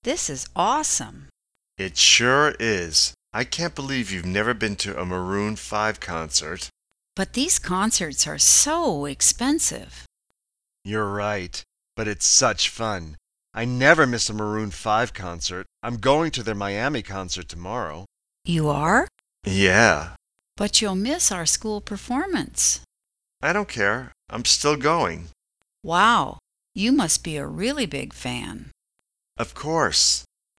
This is awesome. It sure is. I can't believe you've never been to a Maroon 5 concert. But these concerts are so expensive. You're right, but it's such fun. I never miss a Maroon 5 concert. I'm going to their Miami concert tomorrow. You are? Yeah, But you'll miss our school performance. I don't care. I'm still going. Wow, you must be a really big fan. Of course.